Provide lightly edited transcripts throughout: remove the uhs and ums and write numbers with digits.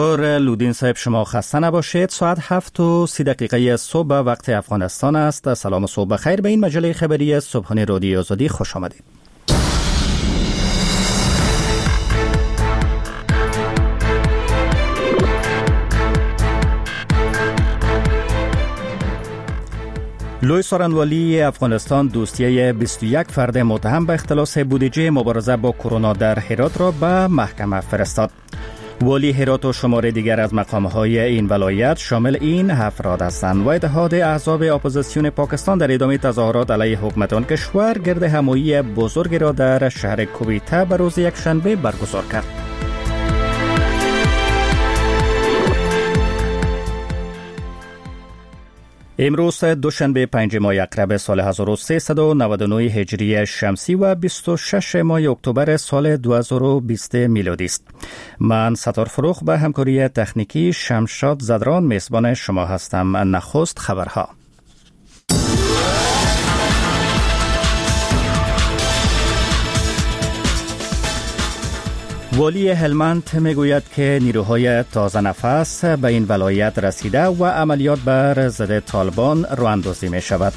لودین صاحب شما خسته نباشید. ساعت 7:30 صبح وقت افغانستان است. سلام و صبح بخیر به این مجله خبری صبحانه رادیو آزادی خوش آمدید. لوی سارنوالی افغانستان دوسیه 21 فرد متهم به اختلاس بودجه مبارزه با کرونا در هرات را به محکمه فرستاد. والی هرات و شمار دیگر از مقام‌های این ولایت شامل این افراد هستند و اتحاد احزاب اپوزیسیون پاکستان در ادامه تظاهرات علیه حکومت آن کشور گرد همایی بزرگی را در شهر کویته به روز یکشنبه برگزار کرد. امروز دوشنبه 5 ماه اکرب سال 1399 هجری شمسی و 26 ماه اکتبر سال 2020 میلادی است. من ستار فروخ به همکاری تکنیکی شمشاد زدران میزبان شما هستم. نخست خبرها. والی هلمند میگوید که نیروهای تازه نفس به این ولایت رسیده و عملیات بر ضد طالبان راه اندازی می شود.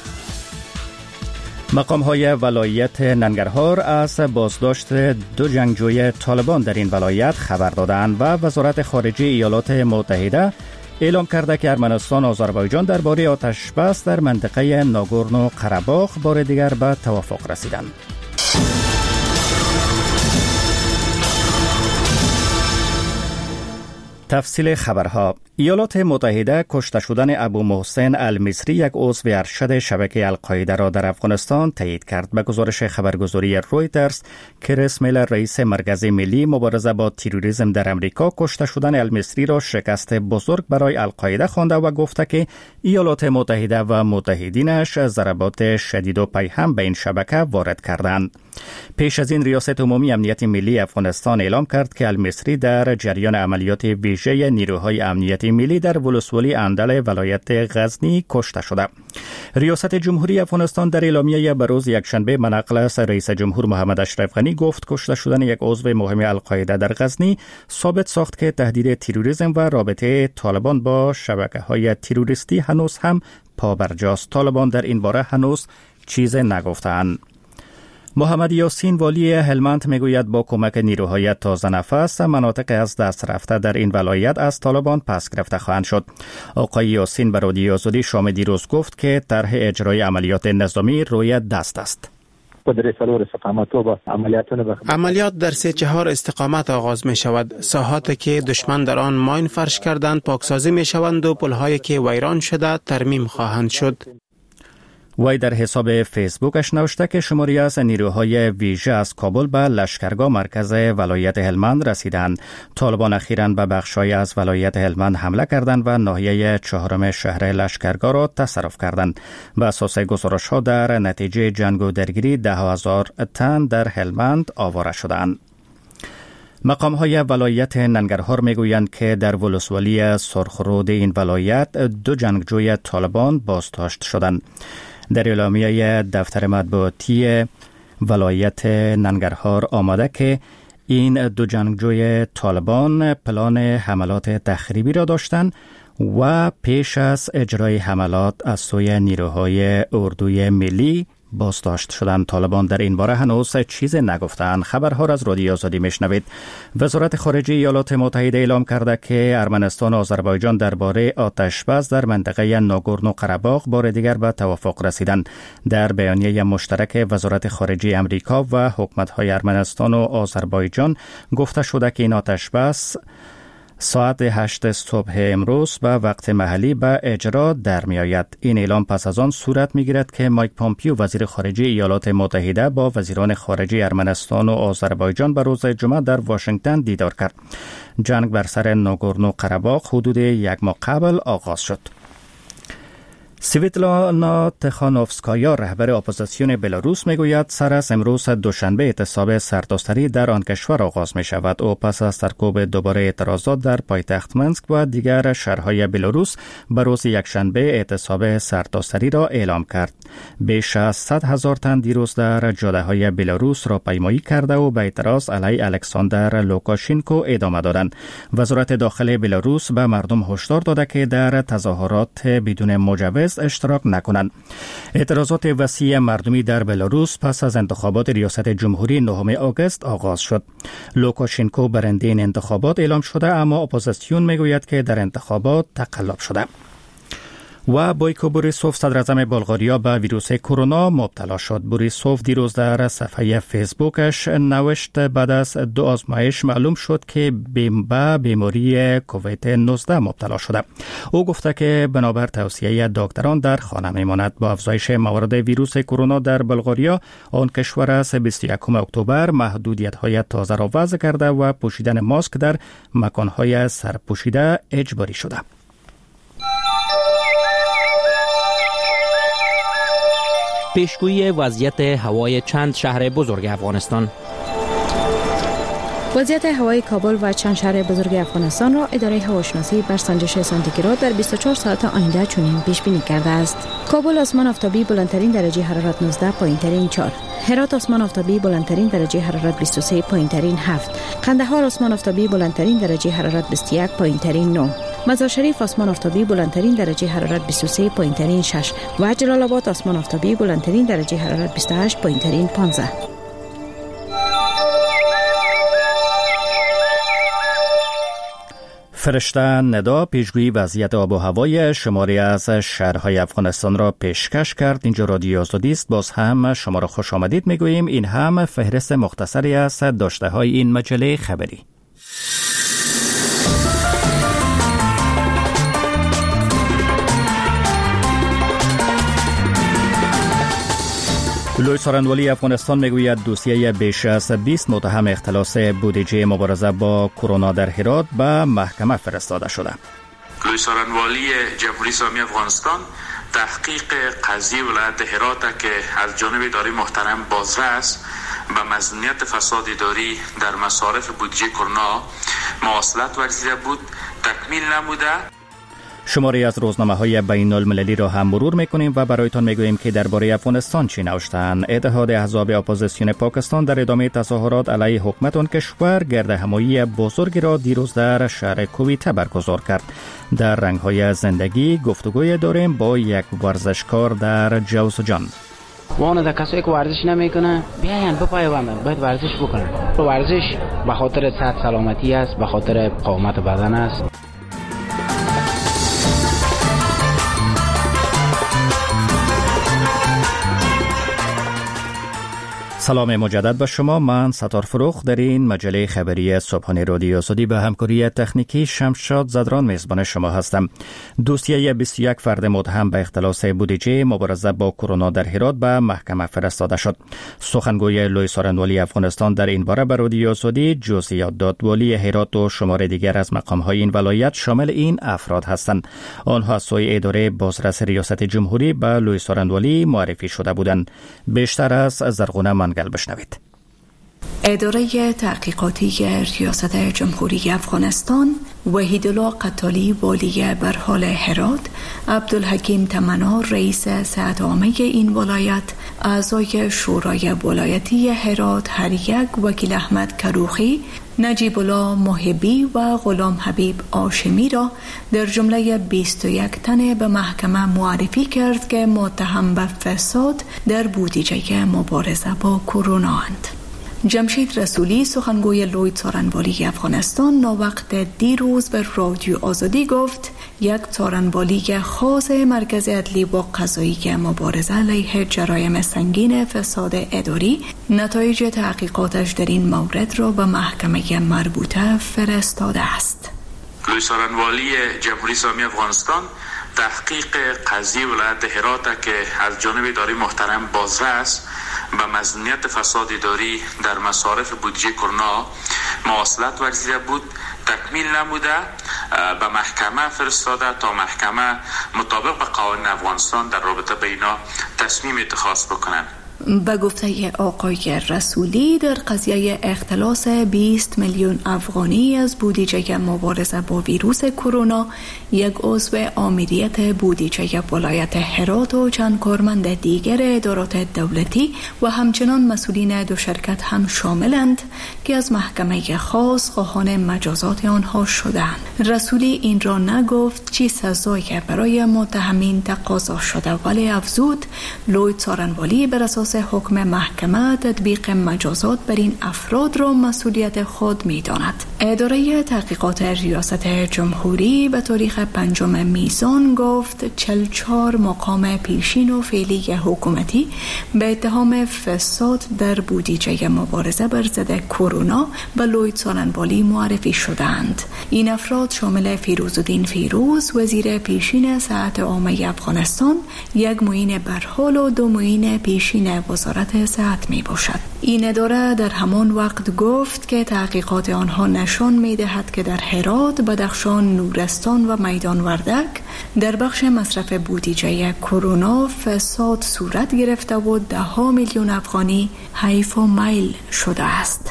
مقام‌های ولایت ننگرهار از بازداشت 2 جنگجوی طالبان در این ولایت خبر دادند و وزارت خارجه ایالات متحده اعلام کرده که ارمنستان و آذربایجان درباره آتش بس در منطقه ناگورنو قره‌باغ بار دیگر به توافق رسیدند. تفصیل خبرها. ایالات متحده کشته شدن ابو محسن المصری یک عضو ارشد شبکه القاعده را در افغانستان تایید کرد. به گزارش خبرگزاری رویترز، کریس میلر رئیس مرکز ملی مبارزه با تروریسم در امریکا کشته شدن المصری را شکست بزرگ برای القاعده خوانده و گفته که ایالات متحده و متحدینش ضربات شدید و پیهم به این شبکه وارد کردند. پیش از این ریاست عمومی امنیت ملی افغانستان اعلام کرد که المصری در جریان عملیات ویژه نیروهای امنیت ملی در ولسوالی اندل ولایت غزنی کشته شده. ریاست جمهوری افغانستان در اعلامیه به روز یکشنبه منقل از رئیس جمهور محمد اشرف غنی گفت کشته شدن یک عضو مهم القاعده در غزنی ثابت ساخت که تهدید تروریسم و رابطه طالبان با شبکه‌های تروریستی هنوز هم پابرجاست. طالبان در این باره هنوز چیز نگفتند. محمد یاسین والی هلمند میگوید با کمک نیروهای تازه نفس مناطق از دست رفته در این ولایت از طالبان پس گرفته خواهند شد. آقای یاسین به رادیو آزادی شام دیروز گفت که طرح اجرای عملیات نظامی روی دست است. عملیات در 3-4 استقامت آغاز می شود. ساحاتی که دشمن در آن ماین فرش کردند پاکسازی می شوند و پلهایی که ویران شده ترمیم خواهند شد. وی در حساب فیسبوکش نوشته که شماری از نیروهای ویژه از کابل به لشکرگاه مرکز ولایت هلمند رسیدند. طالبان اخیراً به بخش‌های از ولایت هلمند حمله کردند و ناحیه 4 شهر لشکرگاه را تصرف کردند. بر اساس گزارش‌ها در نتیجه جنگ و درگیری 10,000 تن در هلمند آواره شدند. مقام‌های ولایت ننگرهار میگویند که در ولسوالی سرخرود این ولایت 2 جنگجوی طالبان بازداشت شدند. در اعلامیه دفتر مطبوعاتی ولایت ننگرهار آمده که این 2 جنگجوی طالبان پلان حملات تخریبی را داشتند و پیش از اجرای حملات از سوی نیروهای اردوی ملی بازداشت شدند. طالبان در این باره هنوز چیز نگفتند. خبرها را از رادیو آزادی میشنوید. وزارت خارجه ایالات متحده اعلام کرده که ارمنستان و آذربایجان درباره آتش بس در منطقه ناگورنو قره‌باغ بار دیگر به توافق رسیدند. در بیانیه مشترک وزارت خارجه امریکا و حکومت‌های ارمنستان و آذربایجان گفته شده که این آتش بس ساعت 8 صبح امروز به وقت محلی به اجرا در می آید. این اعلام پس از آن صورت می گیرد که مایک پامپیو وزیر خارجه ایالات متحده با وزیران خارجه ارمنستان و آذربایجان به روز جمعه در واشنگتن دیدار کرد. جنگ بر سر ناگورنو قره‌باغ حدود 1 ماه قبل آغاز شد. سویتلانا تخانوفسکایا رهبر اپوزیسیون بلاروس میگوید سر از امروز دوشنبه اعتصاب سرتاسری در آن کشور آغاز می شود. او پس از سرکوب دوباره اعتراضات در پایتخت منسک و دیگر شهرهای بلاروس به روز یکشنبه اعتصاب سرتاسری را اعلام کرد. بیش از 100,000 تن دیروز در جاده‌های بلاروس را پیمایی کرده و به اعتراض علیه الکساندر لوکاشینکو ادامه دادند. وزارت داخلی بلاروس به مردم هشدار داده که در تظاهرات بدون مجوز اشتراک نکنند. اعتراضات وسیع مردمی در بلاروس پس از انتخابات ریاست جمهوری 9 آگوست آغاز شد. لوکاشینکو برنده این انتخابات اعلام شده، اما اپوزیسیون میگوید که در انتخابات تقلب شده. و بویکو بوریسوف صدر اعظم بلغاریا به ویروس کرونا مبتلا شد. بوریسوف دیروز در صفحه فیسبوکش نوشت بعد از 2 آزمایش معلوم شد که به بیماری کووید 19 مبتلا شده. او گفته که بنابر توصیه دکتران در خانه میماند. با افزایش موارد ویروس کرونا در بلغاریا، آن کشور از 21 اکتبر محدودیت‌های تازه را وضع کرده و پوشیدن ماسک در مکان‌های سرپوشیده اجباری شده. پیشگویی وضعیت هوای چند شهر بزرگ افغانستان. وضعیت هوای کابل و چند شهر بزرگ افغانستان را اداره هواشناسی بر سنجش سانتیگراد در 24 ساعت آینده چنین پیش بینی کرده است. کابل آسمان آفتابی بلندترین درجه حرارت 19، پایینترین 4. هرات آسمان آفتابی بلندترین درجه حرارت 23، پایینترین 7. قندهار آسمان آفتابی بلندترین درجه حرارت 21، پایینترین 9. مزار شریف آسمان آفتابی بلندترین درجه حرارت 23، پایینترین 6 و جلال آباد آسمان آفتابی بلندترین درجه حرارت 28، پایینترین 15. فرشته ندا پیشگویی وضعیت آب و هوای شماری از شهرهای افغانستان را پیشکش کرد. اینجا رادیو آزادی است. باز هم شما را خوش آمدید میگوییم. این هم فهرست مختصری از داشته های این مجله خبری. لوی سارنوالی افغانستان میگوید دوسیه بیش از 20 متهم اختلاس بودجه مبارزه با کرونا در هرات به محکمه فرستاده شده. لوی سارنوالی جمهوری اسلامی افغانستان تحقیق قضیه ولایت هرات که از جانب اداره محترم بازرس به مظنونیت فساد اداری در مصارف بودجه کرونا مواصلت ورزیده بود تکمیل نموده. شماری از روزنامه‌های بین المللی را هم مرور می‌کنیم و برایتان می‌گوییم که درباره افغانستان چی نوشتند. اتحاد احزاب اپوزیسیون پاکستان در ادامه تظاهرات علیه حکومت آن کشور گردهمایی بزرگی را دیروز در شهر کویته برگزار کرد. در رنگ‌های زندگی گفتگوی داریم با یک ورزشکار در جوزجان. وانه در کسایی که ورزش نمیکنه بیاین بپایوندن، باید ورزش بکنن. ورزش به خاطر صحت سلامتی است، به خاطر قامت بدن است. سلام مجدد به شما. من ستار فروخ در این مجله خبری صبحانه رادیو آزادی به همکاری تکنیکی شمشاد زدران میزبان شما هستم. دوسیه 21 فرد متهم به اختلاس بودجه مبارزه با کرونا در هرات به محکمه فرستاده شد. سخنگوی لوی سارنوالی افغانستان در این باره به رادیو آزادی جزئیات داد. والی هرات و شمار دیگر از مقام‌های این ولایت شامل این افراد هستند. آنها از سوی اداره بازرس ریاست جمهوری به لوی سارنوالی معرفی شده بودند. بیشتر از زرغونه منگل بشنوید. اداره تحقیقاتی ریاست جمهوری افغانستان، وحیدالله قتالی والی برحال هرات، عبدالحکیم تمنا رئیس صحت عامه این ولایت، اعضای شورای ولایتی هرات هر یک، وکیل احمد کروخی، نجیب الله محبی و غلام حبیب آشمی را در جمله 21 تن به محکمه معرفی کرد که متهم به فساد در بودجه مبارزه با کرونا اند. جمشید رسولی سخنگوی لوی سارنوالی افغانستان ناوقت دیروز به رادیو آزادی گفت یک سارنوالی خاص مرکز عدلی و قضایی مبارزه علیه جرایم سنگین فساد اداری نتایج تحقیقاتش در این مورد را به محکمه مربوطه فرستاده است. لوی سارنوالی جمهوری اسلامی افغانستان تحقیق قضیه ولایت هرات که از جانب اداره محترم بازرس به مظنونیت فساد اداری در مصارف بودجه کرونا مواصلت ورزیده بود تکمیل نموده به محکمه فرستاده تا محکمه مطابق به قوانین افغانستان در رابطه به اینا تصمیم اتخاذ بکنن. به گفته آقای رسولی، در قضیه اختلاس 20 میلیون افغانی از بودجه مبارزه با ویروس کرونا، یک عضو آمریت بودجه ولایت هرات و چند کارمند دیگر ادارات دولتی و همچنان مسئولین دو شرکت هم شاملند که از محکمه خاص خواهان مجازات آنها شدند. رسولی این را نگفت چی سزایی برای متهمین تقاضا شده، ولی افزود لوید سارنوالی بر اساس حکم محکمه تطبیق مجازات بر این افراد را مسئولیت خود می داند. اداره تحقیقات ریاست جمهوری به تاریخ 5 میزان گفت 44 مقام پیشین و فعلی حکومتی به اتهام فساد در بودجه مبارزه بر ضد کرونا به لوید سارنوالی معرفی شدند. این افراد شامل فیروزالدین فیروز وزیر پیشین صحت عامه افغانستان، یک معین برحال و 2 معین پیشین وزارت صحت می باشد. این اداره در همان وقت گفت که تحقیقات آنها نشان می دهد که در هرات، بدخشان، نورستان و میدان وردک در بخش مصرف بودجه کرونا فساد صورت گرفته و 10 میلیون افغانی حیف و میل شده است.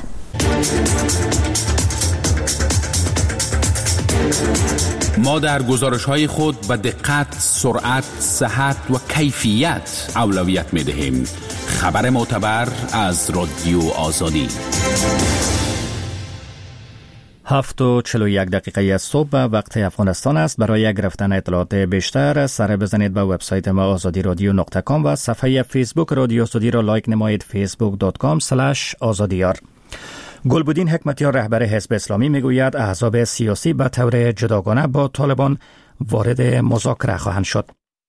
ما در گزارش‌های خود به دقت، سرعت، صحت و کیفیت اولویت می‌دهیم. خبر معتبر از رادیو آزادی. 7:41 صبح وقت افغانستان است. برای گرفتن اطلاعات بیشتر سر بزنید به وبسایت ما azadiradyo.com و صفحه فیسبوک رادیو آزادی را لایک نمایید facebook.com/azadiyar. گلبدین حکمتیار رهبر حزب اسلامی میگوید احزاب سیاسی به طور جداگانه با طالبان وارد مذاکره خواهند شد.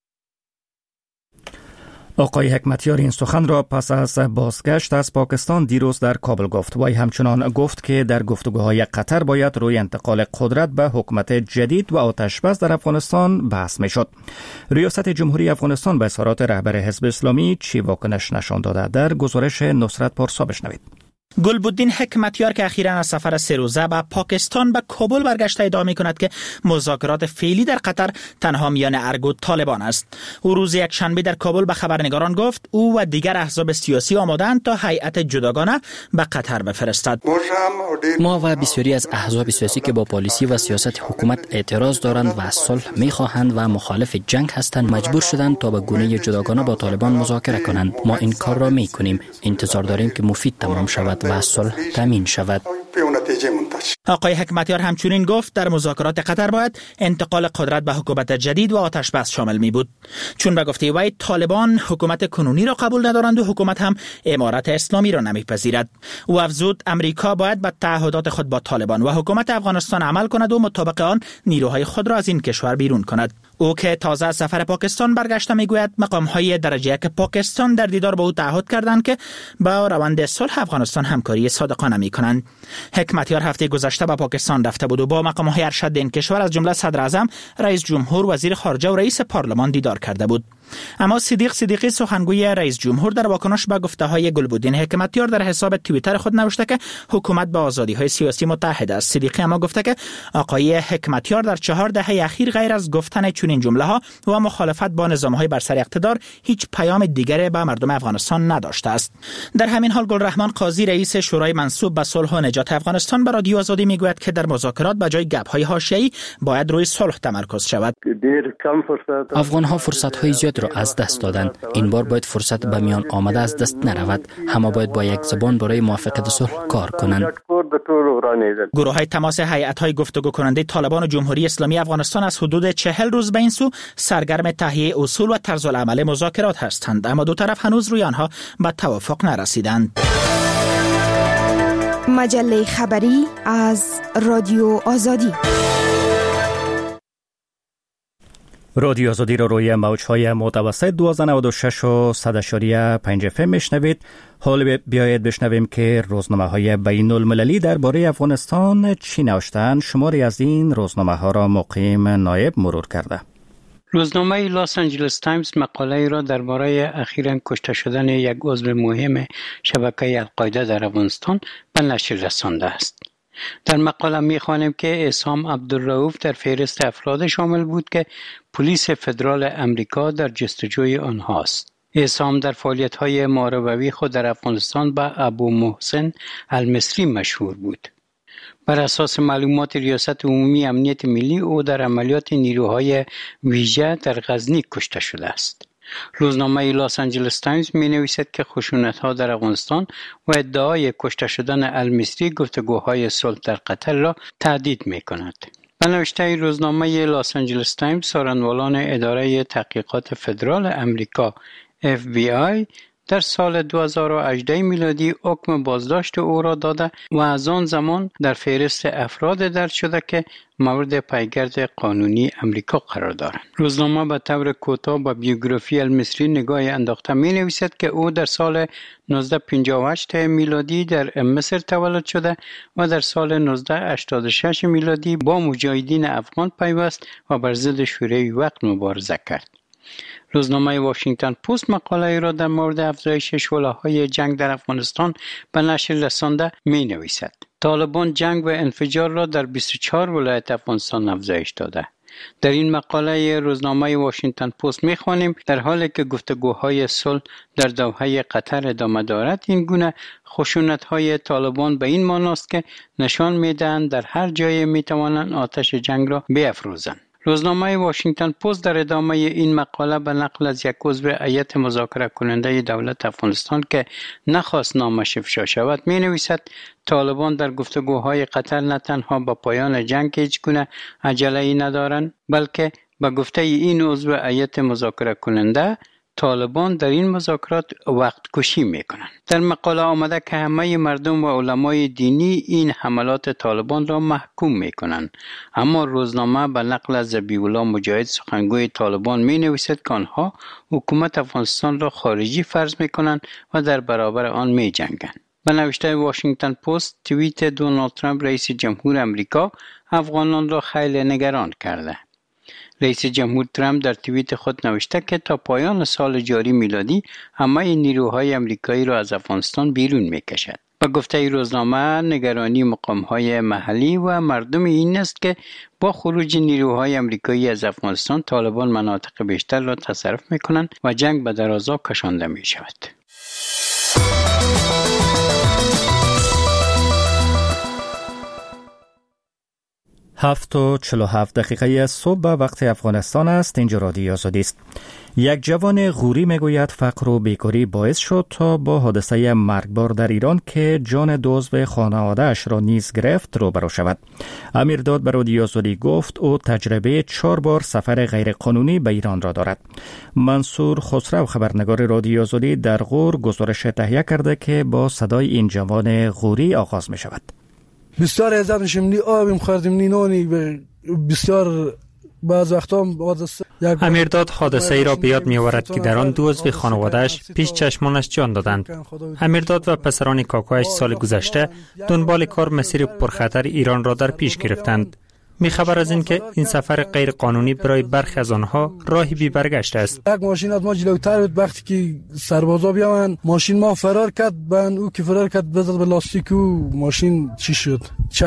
آقای حکمتیار این سخن را پس از بازگشت از پاکستان دیروز در کابل گفت. وی همچنان گفت که در گفتگوهای قطر باید روی انتقال قدرت به حکومت جدید و آتشبس در افغانستان بحث می شد. ریاست جمهوری افغانستان به اظهارات رهبر حزب اسلامی چی واکنش نشان داده؟ در گزارش نصرت پارسا بشنوید. گلبدین حکمتیار که اخیراً از سفر 3 روزه به پاکستان به کابل برگشته ادعا می‌کند که مذاکرات فعلی در قطر تنها میان ارگ و طالبان است. او روز یکشنبه در کابل به خبرنگاران گفت او و دیگر احزاب سیاسی آماده‌اند تا هیئت جداگانه به قطر بفرستد. ما و بسیاری از احزاب سیاسی که با پالیسی و سیاست حکومت اعتراض دارند و صلح می‌خواهند و مخالف جنگ هستند مجبور شدند تا به گونه جداگانه با طالبان مذاکره کنند. ما این کار را می‌کنیم. انتظار داریم که مفید تمام شود و صلح تامین شود. آقای حکمتیار همچنین گفت در مذاکرات قطر باید انتقال قدرت به حکومت جدید و آتشبس شامل می بود، چون به گفته وی طالبان حکومت کنونی را قبول ندارند و حکومت هم امارت اسلامی را نمیپذیرد. او افزود امریکا باید به تعهدات خود با طالبان و حکومت افغانستان عمل کند و مطابق آن نیروهای خود را از این کشور بیرون کند. او که تازه از سفر پاکستان برگشته میگوید مقام‌های درجه یک پاکستان در دیدار با او تعهد کردند که با روند صلح افغانستان همکاری صادقانه می‌کنند. حکمتیار هفته گذشته به پاکستان رفته بود و با مقام‌های ارشد این کشور از جمله صدر اعظم، رئیس جمهور، وزیر خارجه و رئیس پارلمان دیدار کرده بود. اما صدیق صدیقی سخنگوی رئیس جمهور در واکنش به گفته‌های گلبدین حکمتیار در حساب توییتر خود نوشته که حکومت با آزادی‌های سیاسی متحد است. صدیقی اما گفته که آقای حکمتیار در 4 دهه اخیر غیر از گفتن چنین جمله‌ها و مخالفت با نظام‌های بر سر اقتدار هیچ پیام دیگری به مردم افغانستان نداشته است. در همین حال گلرحمان قاضی رئیس شورای منصوب به صلح و نجات افغانستان به رادیو آزادی میگوید که در مذاکرات به جای گپ‌های حاشیه‌ای باید روی صلح تمرکز شود. افغان‌ها فرصت‌های زیاد را از دست دادند. این بار باید فرصت به میان آمده از دست نرود. همه باید با یک زبان برای موافقت صلح کار کنند. گروه‌های تماس هیئت‌های گفتگو کننده طالبان و جمهوری اسلامی افغانستان از حدود 40 روز به این سو سرگرم تهیه اصول و طرزالعمل مذاکرات هستند، اما دو طرف هنوز روی آنها به توافق نرسیدند. مجله خبری از رادیو آزادی. رادیو آزادی را روی موج‌های متوسط 1296 و 100.5 FM میشنوید. حال بیایید بشنویم که روزنامه‌های بین‌المللی درباره افغانستان چی نوشتند. شماری از این روزنامه‌ها را مقیم نایب مرور کرده. روزنامه لاس آنجلس تایمز مقاله را درباره اخیراً کشته شدن یک عضو مهم شبکه القاعده در افغانستان به نشر رسانده است. در مقاله می‌خوانیم که عصام عبدالرؤوف در فهرست افراد شامل بود که پلیس فدرال امریکا در جستجوی آنهاست. عصام در فعالیت‌های مارابوی خود در افغانستان به ابو محسن المصری مشهور بود. بر اساس معلومات ریاست عمومی امنیت ملی او در عملیات نیروهای ویژه در غزنی کشته شده است. روزنامه لاس آنجلس تایمز می نویسد که خشونت‌ها در افغانستان و ادعای کشته شدن المصری گفتگوهای صلح در قطر را تهدید می کند. به نوشته روزنامه لاس آنجلس تایمز، سارنوالان اداره تحقیقات فدرال امریکا FBI در سال 2018 میلادی حکم بازداشت او را داده و از آن زمان در فهرست افراد درج شده که مورد پیگرد قانونی امریکا قرار دارند. روزنامه به طور کوتاه به بیوگرافی المصری نگاه انداخته می نویسد که او در سال 1958 میلادی در مصر تولد شده و در سال 1986 میلادی با مجاهدین افغان پیوست و بر ضد شوروی وقت مبارزه کرد. روزنامه واشنگتن پست مقاله را در مورد افزایش شعله‌های جنگ در افغانستان به نشر رسانده می نویسد. طالبان جنگ و انفجار را در 24 ولایت افغانستان افزایش داده. در این مقاله روزنامه واشنگتن پست می خوانیم در حالی که گفتگوهای صلح در دوحه قطر ادامه دارد، این گونه خشونت‌های طالبان به این معناست که نشان می‌دهند در هر جای می‌توانند آتش جنگ را بیفروزند. روزنامه واشنگتن پست در ادامه این مقاله به نقل از یک عضو هیئت مذاکره کننده دولت افغانستان که نخواست نامش افشا شود می نویسد طالبان در گفتگوهای قطر نه تنها با پایان جنگ هیچ گونه عجله‌ای ندارند، بلکه به گفته این عضو هیئت مذاکره کننده طالبان در این مذاکرات وقت کشی میکنند. در مقاله آمده که همه مردم و علمای دینی این حملات طالبان را محکوم میکنند، اما روزنامه به نقل از ذبیح‌الله مجاهد سخنگوی طالبان می نویسد که آنها حکومت افغانستان را خارجی فرض میکنند و در برابر آن می جنگند. به نوشته واشنگتن پست، توییت دونالد ترامپ رئیس جمهور امریکا افغانان را خیلی نگران کرده. رئیس جمهور ترامپ در توییت خود نوشته که تا پایان سال جاری میلادی همه نیروهای امریکایی را از افغانستان بیرون میکشد. با گفته روزنامه، نگرانی مقام‌های محلی و مردم این است که با خروج نیروهای امریکایی از افغانستان طالبان مناطق بیشتر را تصرف میکنند و جنگ به درازا کشانده میشود. 7:47 صبح به وقت افغانستان است. اینجا رادیو آزادی است. یک جوان غوری میگوید فقر و بیکاری باعث شد تا با حادثه مرگبار در ایران که جان دو عضو خانواده‌اش را نیز گرفت روبرو شود. امیرداد به رادیو آزادی گفت او تجربه 4 بار سفر غیرقانونی به ایران را دارد. منصور خسرو خبرنگار رادیو آزادی در غور گزارش تهیه کرده که با صدای این جوان غوری آغاز می شود. بسیار عزت میشیم، نی آبیم خوردیم نی نانی، بسیار بعض وقتا امیرداد حادثه ای را بیاد می‌آورد که در آن 2 عضو خانواده‌اش پیش چشمانش جان دادند. امیرداد و پسران کاکایش سال گذشته دنبال کار مسیر پرخطر ایران را در پیش گرفتند. می‌خبر از این که این سفر غیر قانونی برای برخی از آنها راهی بی برگشت است. یک ماشین از ما جلوتر بود، وقتی که سربازا بیامن ماشین ما فرار کرد، بن او که فرار کرد بزد به لاستیک و ماشین چی شد؟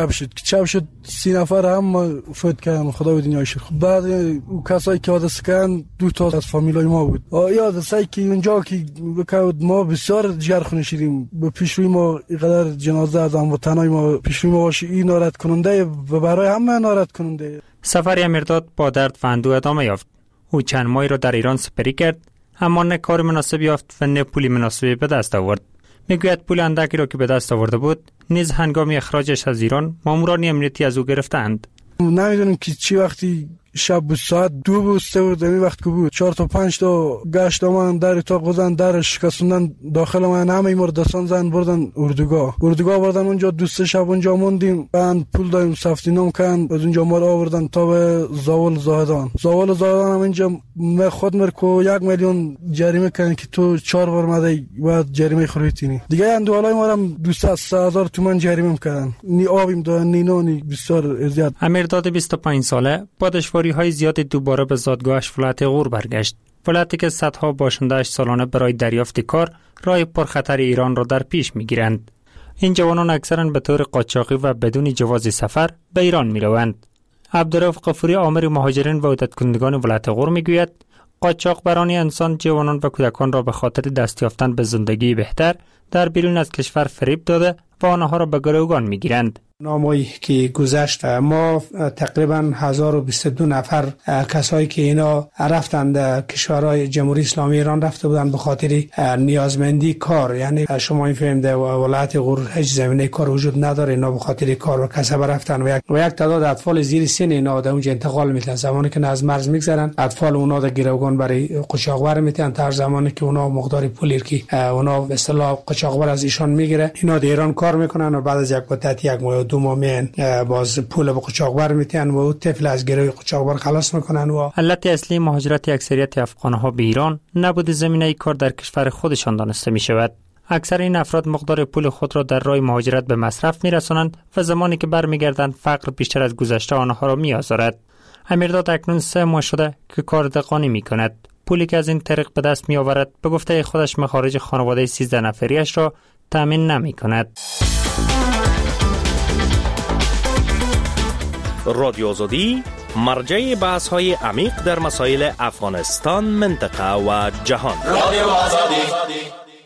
چپ شد 3 نفر هم فوت کردن. خدا به دنیای شکر. بعد او کسایی که حادثه کردن 2 تا از فامیلای ما بود. یاد سعی که اونجا که بکود ما بسیار جرخونه شدیم، به پیشروی ما اینقدر جنازه از هموطنای ما پیشروی ما باشه، این ناراحت کننده و برای همه ناراحت کننده. سفر امیرداد با درد و اندوه ادامه یافت. او چند ماهی را در ایران سپری کرد، اما نه کار مناسب یافت و نه پولی مناسبی به دست آورد. میگوید پول اندکی را که به دست آورده بود نیز هنگام اخراجش از ایران ماموران امنیتی از او گرفتند. نمیدونم که چی وقتی شب بود، ساعت 2 بود 3 بود، این وقت که بود 4 تا 5 تا گشت آمدن، در اتاق گذاشتن، در شکستوندن، داخل من همه مردستان زن بردن اردوگاه بردن. اونجا 2-3 شب اونجا موندیم، بعد پول دادیم سفتینام کردن، از اونجا ما رو آوردن تا به زاول زاهدان هم اینجا خود مرکو 1 میلیون جریمه کردن که تو 4 بار مده بعد جریمه خریدینی دیگه. اندوالای ما هم 200,000 تومان جریمه کردن. نی آبیم دادن نی نانی، بسیار اذیت. امیرداد 25 ساله با دشواری‌های زیاد دوباره به زادگاهش ولایت غور برگشت. ولایتی که صدها باشنده‌اش سالانه برای دریافت کار راه پرخطر ایران را در پیش می‌گیرند. این جوانان اکثرا به طور قاچاقی و بدون جواز سفر به ایران می روند. عبدالرؤف غفوری آمر مهاجرین و عدت کنندگان ولایت غور می گوید قاچاقبران انسان جوانان و کودکان را به خاطر دست یافتن به زندگی بهتر در بیرون از کشور فریب داده و آنها را به گروگان می گیرند. نامه‌ای که گذشت ما تقریبا 1022 نفر کسایی که اینا رفتند کشورهای جمهوری اسلامی ایران رفته بودند به خاطر نیازمندی کار، یعنی شما این فهمید ولایت غور هیچ زمینه کار وجود نداره، اینا به خاطر کار و کسب رفتن و یک تعداد اطفال زیر سن اینا در اونجا انتقال میتونن. زمانی که از مرز میگذرن اطفال اونا در گروگان برای قاچاقبر میتونن، تا زمانی که اونا مقدار پولی که اونا به اصطلاح قاچاقبر از ایشان میگیره اینا در ایران کار میکنن و بعد از یک مدت یک ماه 2 ماه باز پول به قاچاقبر میتن و طفل از گروه قاچاقبر خلاص میکنن. و علت اصلی مهاجرت اکثریت افغانها به ایران نبود زمینه کار در کشور خودشان دانسته می شود. اکثر این افراد مقدار پول خود را در راه مهاجرت به مصرف میرسانند و زمانی که برمیگردند فقر بیشتر از گذشته آنها را میآزارد. امیرداد اکنون 3 ماه شده که کار دهقانی میکند. پولی که از این طریق به دست میآورد به گفته خودش مخارج خانواده 13 نفریش را تامین نمیکند. رادیو آزادی مرجع بحث‌های عمیق در مسائل افغانستان، منطقه و جهان. رادیو آزادی.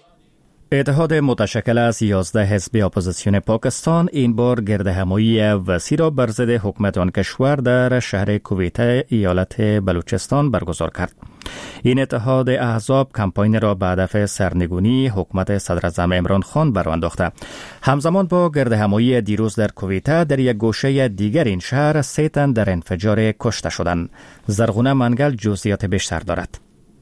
اتحاد متشکل از 11 حزب اپوزیسیون پاکستان این بار گردهمایی وسیع را بر ضد حکومت آن کشور در شهر کویته ایالت بلوچستان برگزار کرد. این اتحاد احزاب کمپاین را به هدف سرنگونی حکومت صدراعظم عمران خان برانداخته. همزمان با گردهمایی دیروز در کویته در یک گوشه دیگر این شهر 3 تن در انفجار کشته شدند. زرغونه منگل جزئیات بیشتر دارد.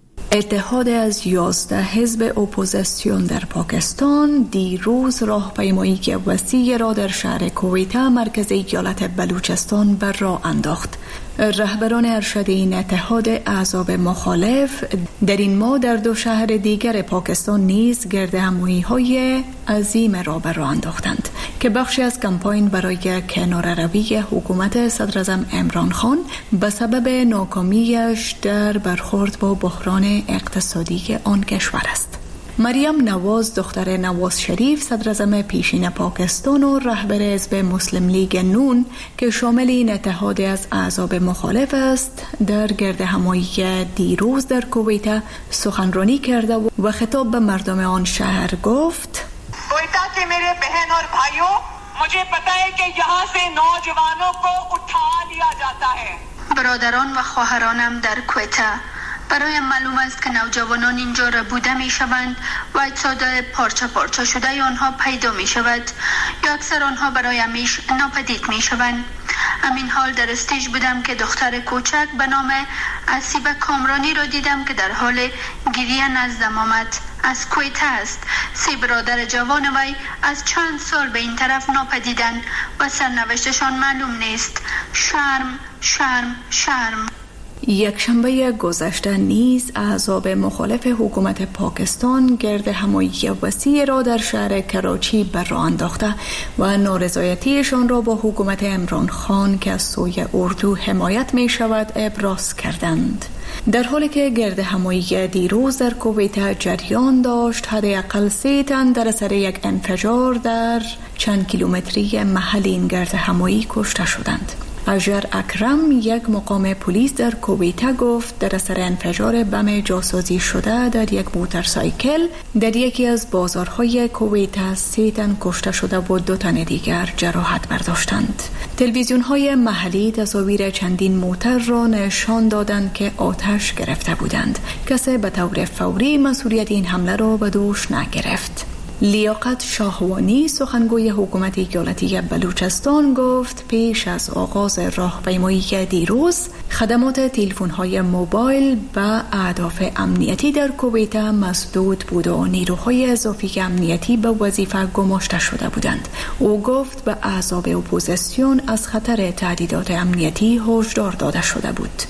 اتحاد از 11 حزب اپوزیسیون در پاکستان دیروز راهپیمایی وسیع را در شهر کویته مرکز ایالت بلوچستان بر راه انداخت. رهبران ارشد این اتحاد احزاب مخالف در این ماه در 2 شهر دیگر پاکستان نیز گردهمایی‌های عظیم را بر راه انداختند که بخشی از کمپاین برای کناره‌روی حکومت صدراعظم عمران خان به سبب ناکامیش در برخورد با بحران اقتصادی آن کشور است. مریم نواز دختر نواز شریف صدراعظم پیشین پاکستان و رهبر حزب مسلم لیگ نون که شامل این اتحاد از احزاب مخالف است در گردهمایی دیروز در کویته سخنرانی کرده و خطاب به مردم آن شهر گفت: کویته के मेरे बहन और भाइयों मुझे पता है कि यहाँ से नौजवानों को उठा लिया जाता है. برادران و خواهرانم در کویته، برایم معلوم است که نوجوانان اینجا را بوده می شوند و اجساد پارچه پارچه شده آنها پیدا می شود یا اکثر آنها برای همیشه ناپدید می شوند. همین حال در استیج بودم که دختر کوچک به نام اسیبه کامرانی را دیدم که در حال گریه نزدم آمد. از کویته است. 3 برادر جوان وی از چند سال به این طرف ناپدیدند و سرنوشتشان معلوم نیست. شرم شرم شرم. یک شنبه گذشته نیز احزاب مخالف حکومت پاکستان گردهمایی وسیع را در شهر کراچی بر راه انداخته و نارضایتیشان را با حکومت عمران خان که از سوی اردو حمایت می شود ابراز کردند. در حالی که گردهمایی دیروز در کویته جریان داشت، حداقل 3 تن در اثر یک انفجار در چند کیلومتری محل این گردهمایی کشته شدند. اجر اکرم یک مقام پلیس در کویته گفت در اثر انفجار بم جاسازی شده در یک موتورسایکل در یکی از بازارهای کویته 3 تن کشته شده و 2 تن دیگر جراحت برداشتند. تلویزیون‌های محلی تصاویر چندین موتر را نشان دادند که آتش گرفته بودند. کسی به طور فوری مسئولیت این حمله را به دوش نگرفت. لیاقت شاهوانی سخنگوی حکومت ایالتی بلوچستان گفت پیش از آغاز راهپیمایی دیروز خدمات تلفن‌های موبایل به اهداف امنیتی در کویته مسدود بود و نیروهای اضافی امنیتی به وظیفه گماشته شده بودند. او گفت به احزاب اپوزیسیون از خطر تهدیدات امنیتی هشدار داده شده بود.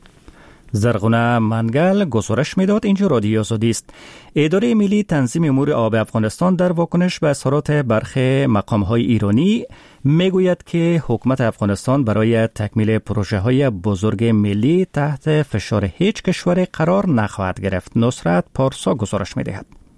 زرغونه منگل گزارش میداد. اینجا رادیو آزادی است. اداره ملی تنظیم امور آب افغانستان در واکنش به اظهارات برخی مقام‌های ایرانی میگوید که حکومت افغانستان برای تکمیل پروژه‌های بزرگ ملی تحت فشار هیچ کشوری قرار نخواهد گرفت. نصرت پارسا گزارش میدهد.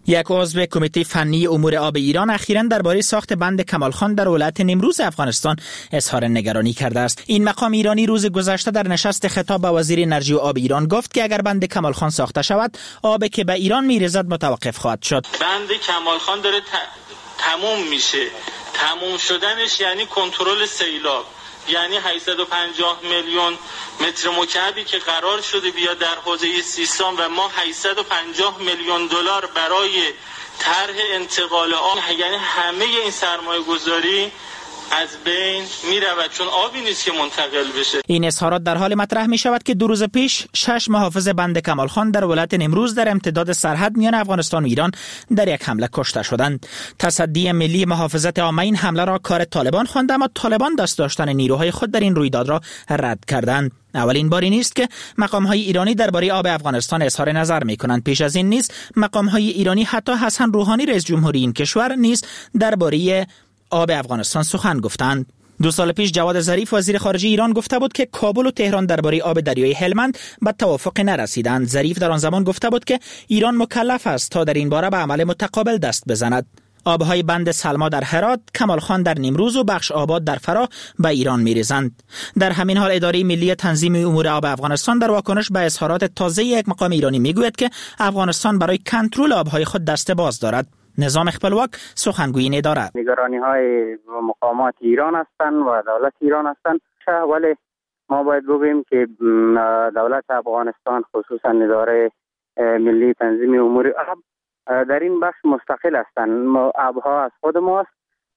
یک عضو کمیته فنی امور آب ایران اخیراً درباره ساخت بند کمال خان در ولایت نیمروز افغانستان اظهار نگرانی کرده است. این مقام ایرانی روز گذشته در نشست خطاب به وزیر انرژی و آب ایران گفت که اگر بند کمال خان ساخته شود، آبی که به ایران می‌ریزد متوقف خواهد شد. بند کمال خان داره تموم میشه. تموم شدنش یعنی کنترل سیلاب، یعنی 850 میلیون متر مکعبی که قرار شده بیاد در حوزه سیستان و ما 850 میلیون دلار برای طرح انتقال آب، یعنی همه این سرمایه گذاری از بین می رود، چون آبی نیست که منتقل بشه. این اظهارات در حال مطرح می شود که 2 روز پیش 6 محافظ بند کمال خان در ولایت نیمروز در امتداد سرحد میان افغانستان و ایران در یک حمله کشته شدند. تصدی ملی محافظت عامه این حمله را کار طالبان خوانده، اما طالبان دست داشتن نیروهای خود در این رویداد را رد کردند. اولین باری نیست که مقام‌های ایرانی درباره آب افغانستان اظهار نظر می‌کنند. پیش از این نیز مقام‌های ایرانی حتی حسن روحانی رئیس جمهوری این کشور نیز درباره آب افغانستان سخن گفتند. 2 سال پیش جواد ظریف وزیر خارجه ایران گفته بود که کابل و تهران درباره آب دریای هلمند به توافق نرسیدند. ظریف در آن زمان گفته بود که ایران مکلف است تا در این باره به عمل متقابل دست بزند. آبهای بند سلما در هرات، کمال خان در نیمروز و بخش آباد در فرا به ایران می‌ریزند. در همین حال اداره ملی تنظیم امور آب افغانستان در واکنش به اظهارات تازه یک مقام ایرانی میگوید که افغانستان برای کنترل آبهای خود دست باز دارد. نظام خپلواک سخنگوی این اداره: نگرانی‌های مقامات ایران هستند و دولت ایران هستند، ولی ما باید بگوییم که دولت افغانستان خصوصا اداره ملی تنظیم امور آب در این بخش مستقل هستند. آبها از خود ماست،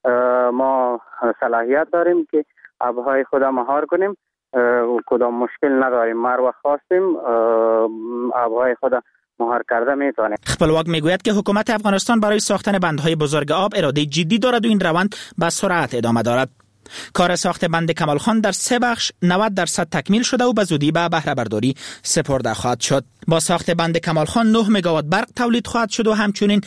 ما صلاحیت داریم که آبهای خود مهار کنیم، کدام مشکل نداریم. ما رو خواستیم آبهای خود مهار کرده میتونه. خپلواک میگوید که حکومت افغانستان برای ساختن بندهای بزرگ آب اراده جدی دارد و این روند به سرعت ادامه دارد. کار ساخت بند کمال خان در 3 بخش 90% تکمیل شده و به زودی به بهره برداری سپرده خواهد شد. با ساخت بند کمال خان 9 مگاوات برق تولید خواهد شد و همچنین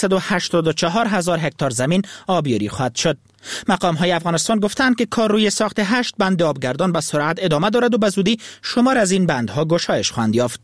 184,000 هکتار زمین آبیاری خواهد شد. مقام‌های افغانستان گفتند که کار روی ساخت 8 بند آبگردان به سرعت ادامه دارد و به زودی شمار از این بندها گشایش خواهند یافت.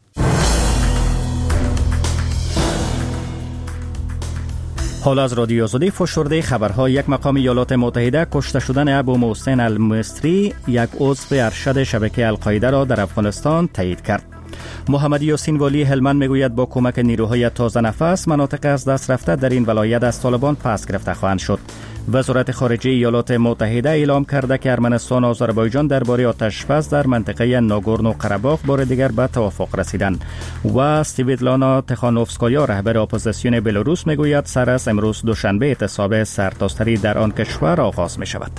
حال از رادیو آزادی فشرده خبرها. یک مقام ایالات متحده کشته شدن ابو محسن المصری، یک عضو ارشد شبکه القاعده را در افغانستان تایید کرد. محمد یاسین والی هلمند میگوید با کمک نیروهای تازه نفس مناطق از دست رفته در این ولایت از طالبان پس گرفته خواهند شد. وزارت خارجه ایالات متحده اعلام کرده که ارمنستان و آذربایجان درباره آتش‌بس در منطقه ناگورنو قره‌باغ بار دیگر به توافق رسیدند و سویتلانا تخانوفسکایا رهبر اپوزیسیون بلاروس میگوید سر از امروز دوشنبه اعتصاب سرتاسری در آن کشور آغاز می شود.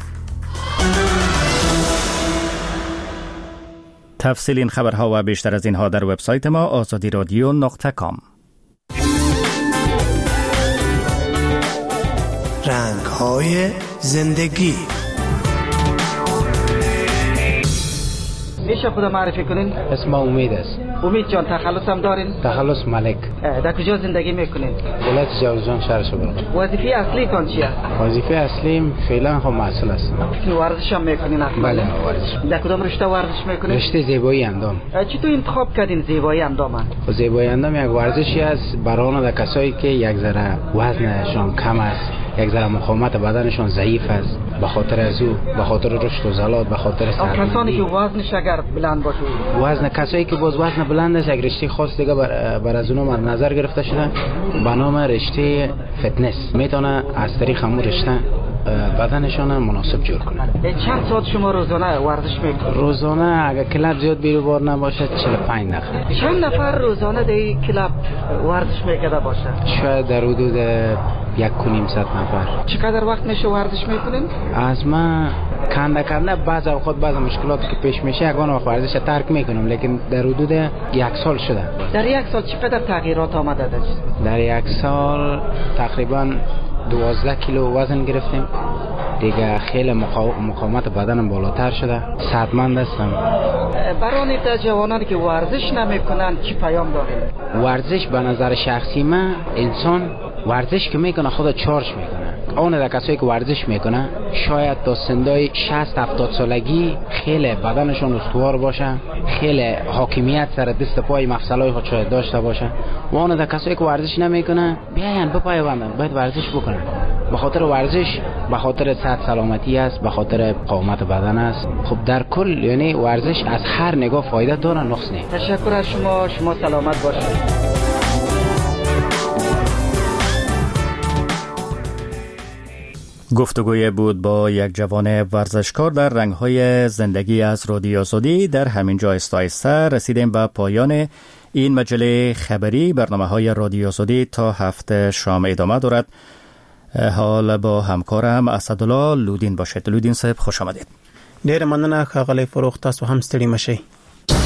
تفصیل این خبرها و بیشتر از اینها در وبسایت ما azadiradio.com. رنگ‌های زندگی. میشه خدا معرفی کنین؟ اسم امید است. امید جان تخلص هم دارین؟ تخلص ملک. در کجا زندگی میکنین؟ ولایت جوزجان شهر شبرا. وظیفه اصلی تان چیه؟ وظیفه اصلیم فعلا هم مسئول هستم. ورزش هم میکنین اصلا؟ بله ورزش. در کدام رشته ورزش میکنین؟ رشته زیبایی اندام. چطور انتخاب کردین زیبایی اندام؟ زیبایی اندام یک ورزشی است برای کسایی که یک ذره وزنشان کم است، یک ذره مقاومت بدنشان ضعیف است، به خاطر از او، به خاطر رشد و زلات، به خاطر سرمایه. کسانی که وزنش اگر بلند باشه، وزن کسایی که باز وزن بلند است، یک رشته خاص دیگه بر از اونها نظر گرفته شده به نام رشته فتنس. میتونه از طریق همون رشته بدنشان مناسب جور کنه. چند ساعت شما روزانه ورزش میکنید؟ روزانه اگر کلاب زیاد بیروبار نباشه 45 دقیقه. چند نفر روزانه در کلاب ورزش میکرده باشه؟ شاید در حدود 1.5 نفر. چقدر وقت میشه ورزش میکنین؟ از من کنده بعض اوقات بعض مشکلاتی که پیش میشه یگان وقت ورزش ترک میکنم، لیکن در حدود 1 سال شده. در 1 سال چقدر تغییرات آمده است؟ در 1 سال تقریبا 12 کیلو وزن گرفتیم دیگه. خیلی مقاومت بدنم بالاتر شده. صحتمند هستم. برای جوانانی که ورزش نمیکنن چی پیام دارین؟ ورزش به نظر شخصی من، انسان ورزش که میکنه خود چارج میکنه. اون در کسایی که ورزش میکنه شاید تا سنای 60-70 سالگی خیلی بدنشون استوار باشه، خیلی حاکمیت سر دست پای مفصلای خود شاید داشته باشه. و اون در کسایی که ورزش نمیکنه بیاین بپایوندن، باید ورزش بکنن. به خاطر ورزش، به خاطر صحت سلامتی است، به خاطر قامت بدن است. خب در کل یعنی ورزش از هر نگاه فایده داره، نقص نیست. تشکر از شما سلامت باشید. گفتگوی بود با یک جوان ورزشکار در رنگ‌های زندگی از رادیو آزادی. در همین جا آهسته رسیدیم به پایان این مجله خبری. برنامه‌های رادیو آزادی تا هفته شام ادامه دارد. حال با همکارم اسدالله لودین باشید. لودین صاحب خوش آمدید. ډیر مننه ښاغلی فروغ، تاسو هم ستړي مشئ.